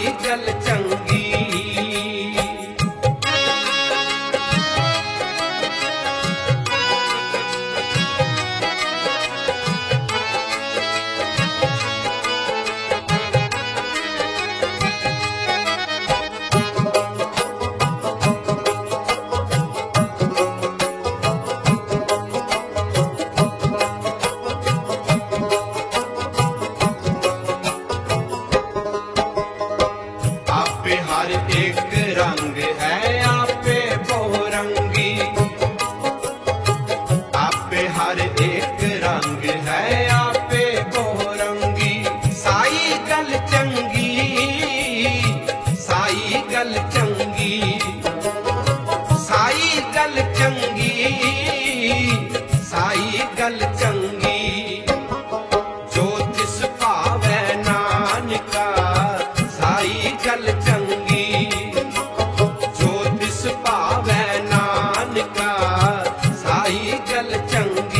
गल चंगी। आपे हर एक रंग है आपे बहुरंगी, आपे हर एक रंग है आपे बहुरंगी। साई गल चंगी, साई गल चंगी, साई गल चंगी, साई गल चंगी। जो तिस भावै नानका साई गल चंगी, जो तिस भावै नानका साई गल चंगी।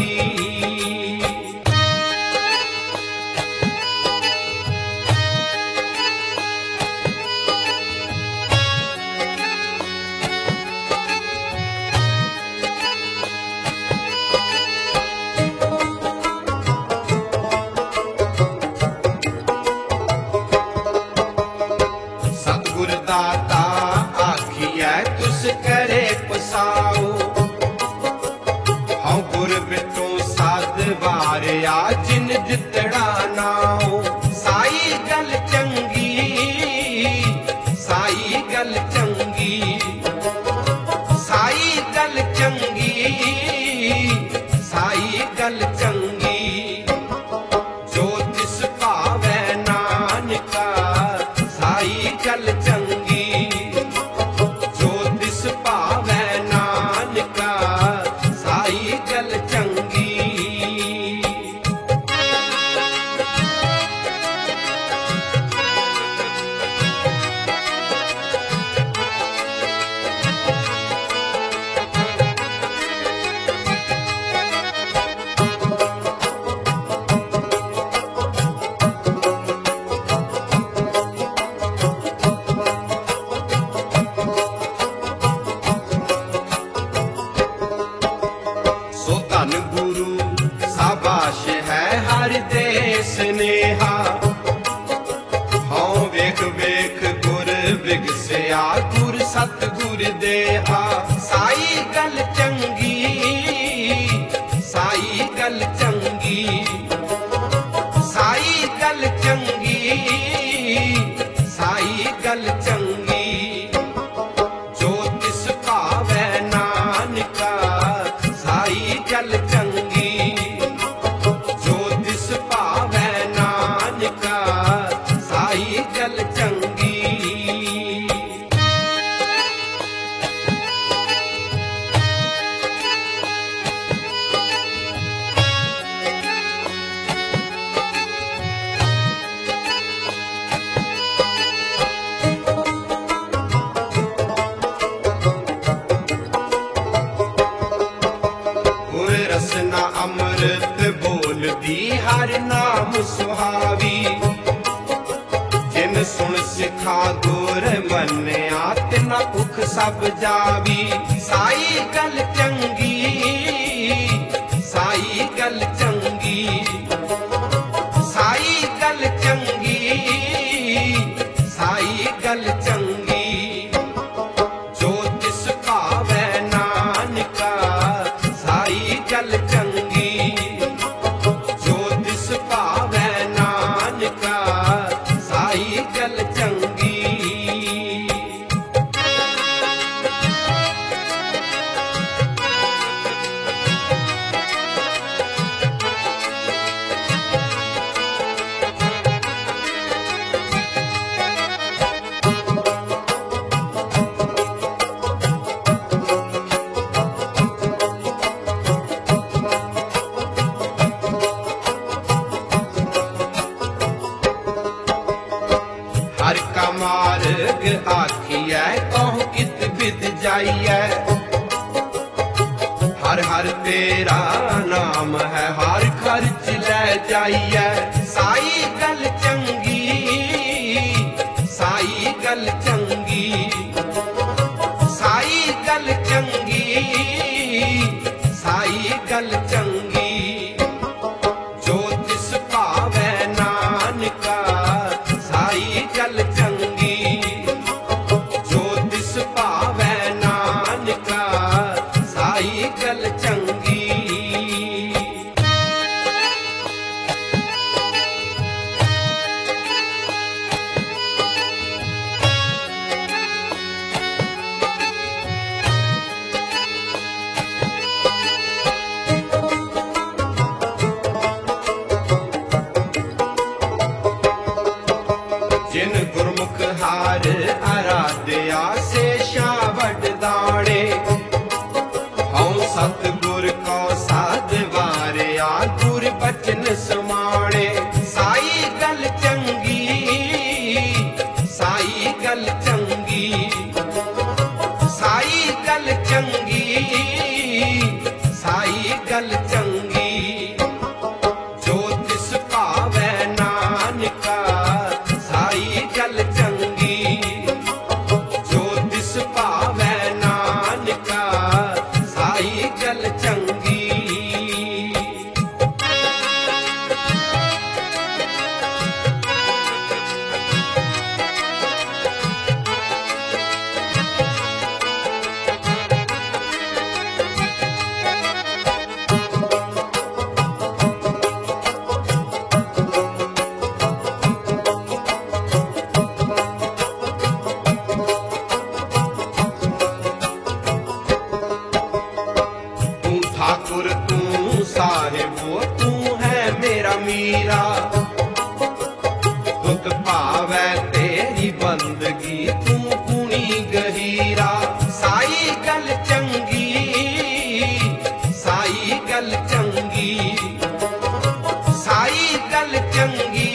सतगुर दाता आखिए तुस करे पसाओ, हाँ गुर बिटो साध वारिया जिन जितड़ा नाओ। साई गल चंगी, साई गल चंगी, साई गल चंगी, साई गल चंगी। जो तिस भावै नानका साई गल चंगी, जो तिस भावै नानका साई गल चंगी। सो धन गुरु शाबाश है हर देश नेहा, हाँ वेख वेख गुर विगसिया गुर सतगुर देहा। साई गल चंगी, साई गल चंगी, साई गल चंगी, साई गल चंगी। जो तिस भावै नानका साई गल चंगी, जो तिस भावै नानका साई गल चंगी। गुर रसना अमृत बोलदी हर नाम सुहावी, जिन सुन सिखा गुर मन्या तिना भुख सब जावी। साई गल चंगी, साई गल चंगी, साई गल चंगी, साई गल चंगी। जो तिस भावै नानका साई गल चंगी, जो तिस भावै नानका साई गल चंगी। हर का मार्ग आखिए कहूँ कित बिद जाइए, हर हर तेरा नाम है हर खर्च ले जाइए। साई गल चंगी, साई गल चंगी, साई गल चंगी, साई गल चंगी। जो तिस भावै नानका साई गल चंगी, जो तिस भावै नानका साई गल चंगी। जिन गुरमुख हार आराध्या से शावड़ दाणे, हऊँ सतगुर को साध वारिया गुर बचन समाणे। साई गल चंगी, साई गल चंगी, साई गल चंगी, साई गल चंगी। जो तिस भावै नानका साई गल चंगी, जो तिस भावै नानका साई गल चंगी। ठाकुर तू साहिबो तू है मेरा मीरा, तुत भावै तेरी बंदगी तू गुणी गहीरा। साई गल चंगी, साई गल चंगी, साई गल चंगी,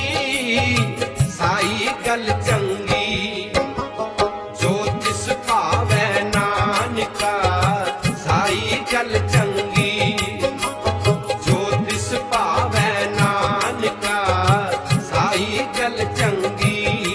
साई गल चंगी। जो तिस भावै नानका साई गल चंगी, जो तिस भावै नानका साई गल चंगी।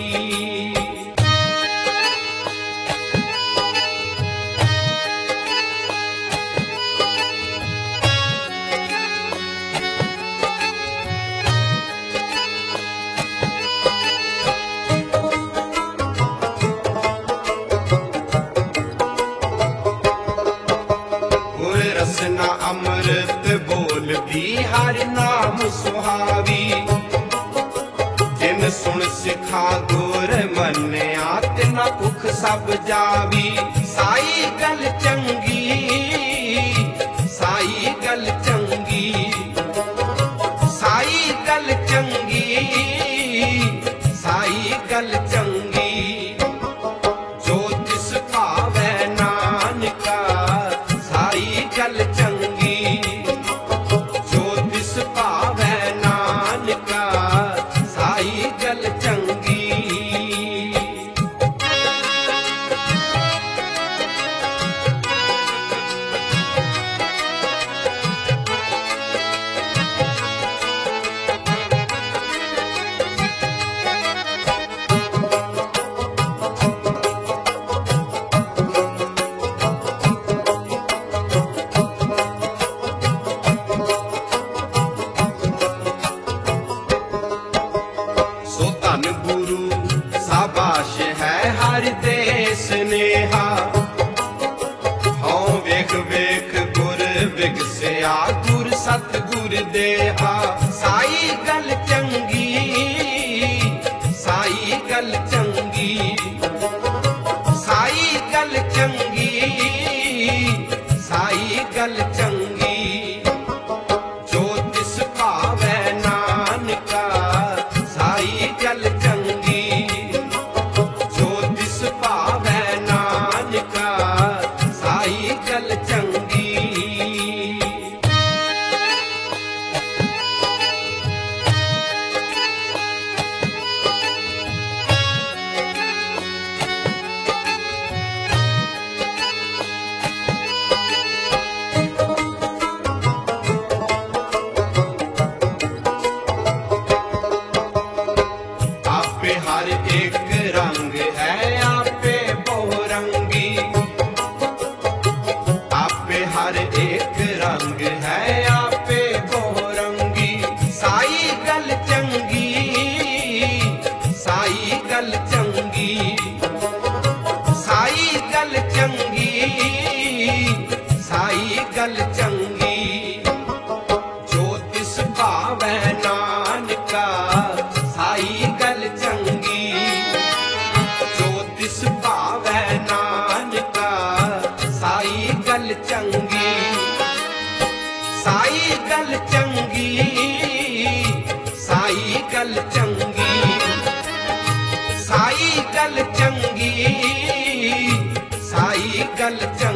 गुर रसना अमृत बोलती हर नाम सुहावी, जिन सुन सिखा गुर मन्या तिना दुख सब जावी। साई गल चंगी, साई गल चंगी, साई गल चंगी, साई गल चंगी। जो तिस भावै नानका साई गल चंगी, जो तिस भावै नानका साई गल चंगी। सो धन गुरु शाबाश है हर देश नेहा, हऊँ वेख वेख गुर विगसिया गुर सतगुर देहा। साई गल चंगी, साई गल चंगी, साई गल चंगी, साई गल चंगी। जो तिस भावै नानका साई गल चंगी, जो तिस भावै नानका साई गल चंगी। गल चंगी, साई गल चंगी, साई गल चंगी। जो तिस भावै नानका साई गल चंगी, जो तिस भावै नानका साई गल चंगी, साई गल चंगी, साई गल चंगी, साई गल चंगी, साई गल चंगी।